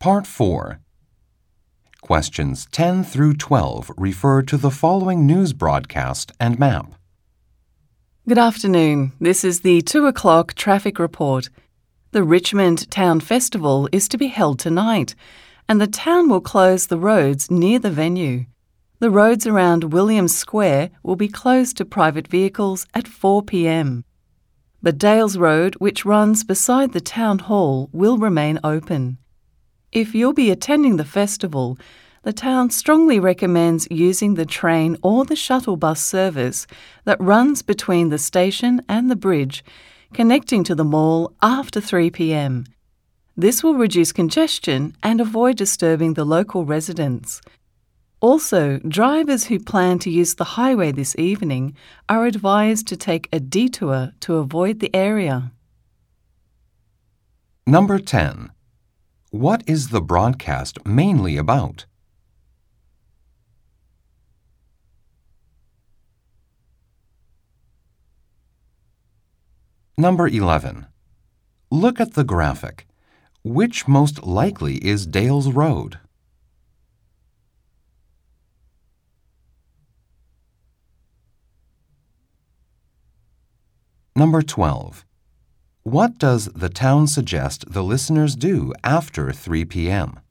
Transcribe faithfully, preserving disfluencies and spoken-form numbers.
Part four. Questions ten through twelve refer to the following news broadcast and map. Good afternoon. This is the two o'clock traffic report. The Richmond Town Festival is to be held tonight, and the town will close the roads near the venue. The roads around Williams Square will be closed to private vehicles at four p m. But Dales Road, which runs beside the town hall, will remain open. If you'll be attending the festival, the town strongly recommends using the train or the shuttle bus service that runs between the station and the bridge, connecting to the mall after three p m. This will reduce congestion and avoid disturbing the local residents. Also, drivers who plan to use the highway this evening are advised to take a detour to avoid the area. Number ten. What is the broadcast mainly about? Number eleven. Look at the graphic. Which most likely is Dales Road? Number twelve. What does the town suggest the listeners do after three p m?